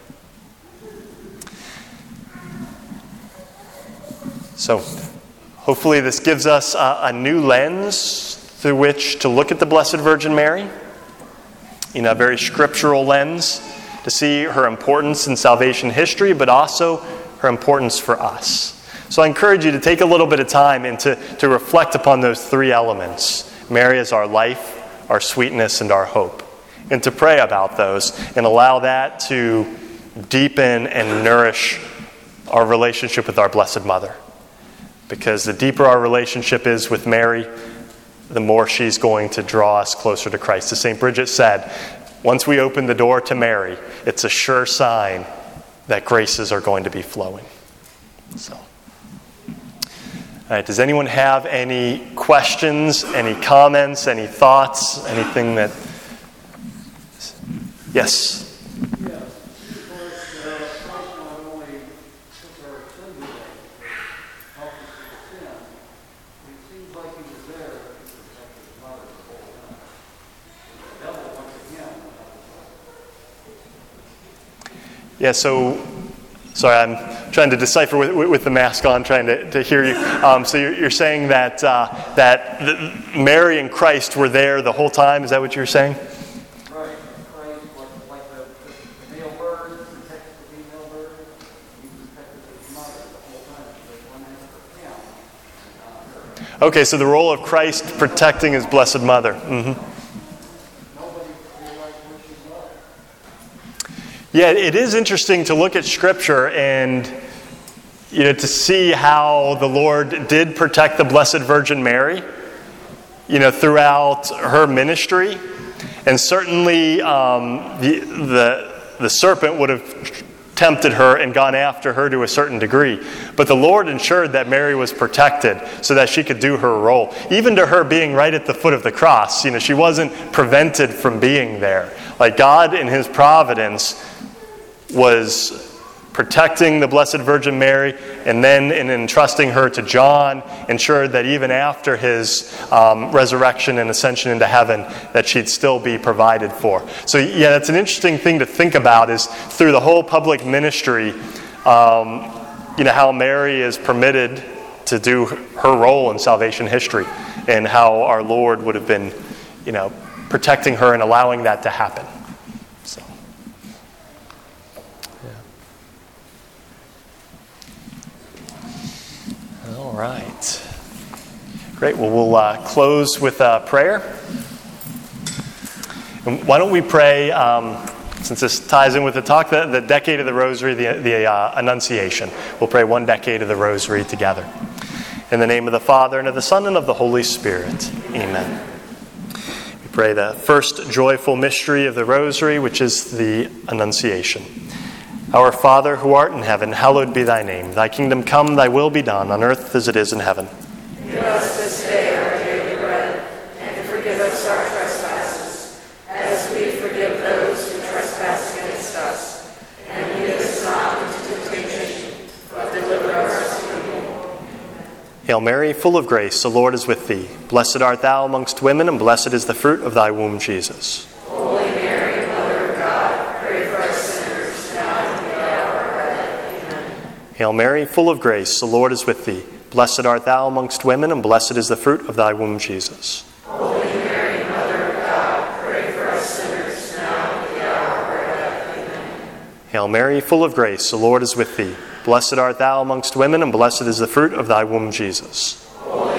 So, hopefully this gives us a new lens through which to look at the Blessed Virgin Mary, a very scriptural lens, to see her importance in salvation history, but also her importance for us. So I encourage you to take a little bit of time and to reflect upon those three elements. Mary is our life, our sweetness, and our hope. And to pray about those and allow that to deepen and nourish our relationship with our Blessed Mother. Because the deeper our relationship is with Mary, the more she's going to draw us closer to Christ. As St. Bridget said, once we open the door to Mary, it's a sure sign that graces are going to be flowing. So, all right, does anyone have any questions, any comments, any thoughts, anything that... Yes? Yeah, so, sorry, I'm trying to decipher with the mask on, trying to hear you. So you're saying that Mary and Christ were there the whole time? Is that what you're saying? Right. Christ was like the male bird protects the female bird. He protected his mother the whole time. So one after him. Okay, so the role of Christ protecting his Blessed Mother. Mm-hmm. Yeah, it is interesting to look at Scripture and to see how the Lord did protect the Blessed Virgin Mary, throughout her ministry. And certainly the serpent would have tempted her and gone after her to a certain degree. But the Lord ensured that Mary was protected so that she could do her role. Even to her being right at the foot of the cross, she wasn't prevented from being there. Like God in his providence was protecting the Blessed Virgin Mary, and then in entrusting her to John, ensured that even after his resurrection and ascension into heaven, that she'd still be provided for. So yeah, that's an interesting thing to think about, is through the whole public ministry, how Mary is permitted to do her role in salvation history, and how our Lord would have been, protecting her and allowing that to happen. So. All right. Great. Well, we'll close with prayer. And why don't we pray, since this ties in with the talk, the decade of the Rosary, the Annunciation. We'll pray one decade of the Rosary together. In the name of the Father, and of the Son, and of the Holy Spirit. Amen. We pray the first joyful mystery of the Rosary, which is the Annunciation. Our Father, who art in heaven, hallowed be thy name. Thy kingdom come, thy will be done, on earth as it is in heaven. Give us this day our daily bread, and forgive us our trespasses, as we forgive those who trespass against us. And lead us not into temptation, but deliver us from evil. Hail Mary, full of grace, the Lord is with thee. Blessed art thou amongst women, and blessed is the fruit of thy womb, Jesus. Holy Mary, Mother of God, pray for us sinners, now and at the hour of our death. Amen. Hail Mary, full of grace, the Lord is with thee. Blessed art thou amongst women, and blessed is the fruit of thy womb, Jesus. Holy Mary, Mother of God, pray for us sinners, now and at the hour of our death. Amen. Hail Mary, full of grace, the Lord is with thee. Blessed art thou amongst women, and blessed is the fruit of thy womb, Jesus. Holy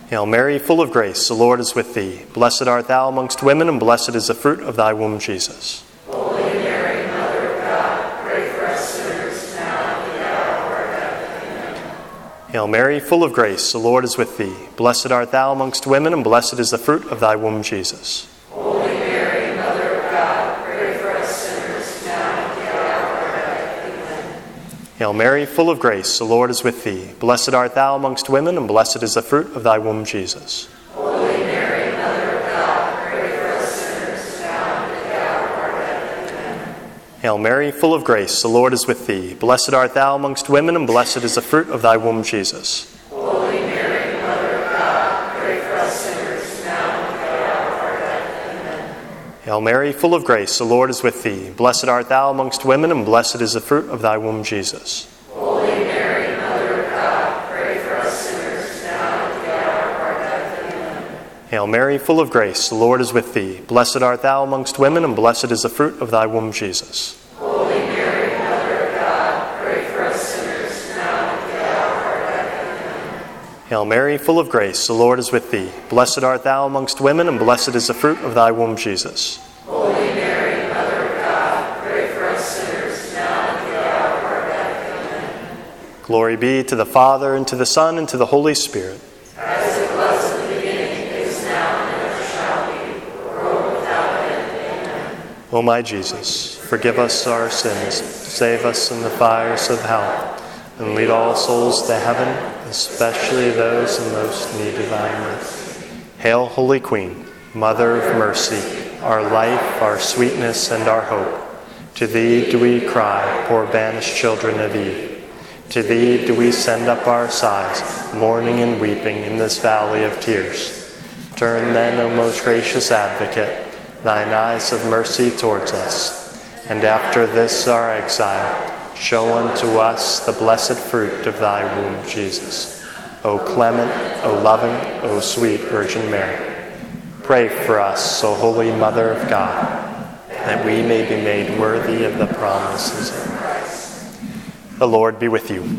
Hail Mary, full of grace, the Lord is with thee. Blessed art thou amongst women, and blessed is the fruit of thy womb, Jesus. Holy Mary, Mother of God, pray for us sinners, now and at the hour of our death. Amen. Hail Mary, full of grace, the Lord is with thee. Blessed art thou amongst women, and blessed is the fruit of thy womb, Jesus. Holy Mary, Mother of God, pray for us sinners, now and at the hour of our death. Amen. Hail Mary, full of grace, the Lord is with thee. Blessed art thou amongst women, and blessed is the fruit of thy womb, Jesus. Holy Mary, Mother of God, pray for us sinners, now and at the hour of our death. Amen. Hail Mary, full of grace, the Lord is with thee. Blessed art thou amongst women, and blessed is the fruit of thy womb, Jesus. Holy Mary, Mother of God, pray for us sinners, now and at the hour of our death. Amen. Hail Mary, full of grace, the Lord is with thee. Blessed art thou amongst women, and blessed is the fruit of thy womb, Jesus. Holy Mary, Mother of God, pray for us sinners, now and at the hour of our death. Amen. Hail Mary, full of grace, the Lord is with thee. Blessed art thou amongst women, and blessed is the fruit of thy womb, Jesus. Holy Mary, Mother of God, pray for us sinners, now and at the hour of our death. Amen. Hail Mary, full of grace, the Lord is with thee. Blessed art thou amongst women, and blessed is the fruit of thy womb, Jesus. Holy Mary, Mother of God, pray for us sinners, now and at the hour of our death. Amen. Glory be to the Father, and to the Son, and to the Holy Spirit. As it was in the beginning, is now, and ever shall be, world without end. Amen. O my Jesus, forgive us our sins, save us from the fires of hell, and lead all souls to heaven, especially those in most need of thy mercy. Hail, Holy Queen, Mother of mercy, our life, our sweetness, and our hope. To thee do we cry, poor banished children of Eve. To thee do we send up our sighs, mourning and weeping in this valley of tears. Turn then, O most gracious Advocate, thine eyes of mercy towards us, and after this our exile, show unto us the blessed fruit of thy womb, Jesus. O clement, O loving, O sweet Virgin Mary, pray for us, O Holy Mother of God, that we may be made worthy of the promises of Christ. The Lord be with you.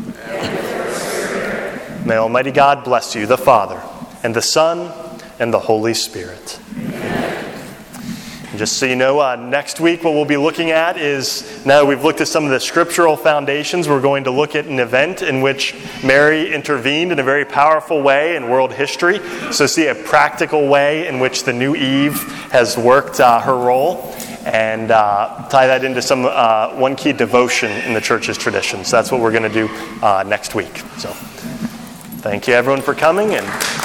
May Almighty God bless you, the Father, and the Son, and the Holy Spirit. Just so you know, next week what we'll be looking at is, now that we've looked at some of the scriptural foundations, we're going to look at an event in which Mary intervened in a very powerful way in world history. So see a practical way in which the new Eve has worked her role, and tie that into some one key devotion in the church's tradition. So that's what we're going to do next week. So thank you everyone for coming, and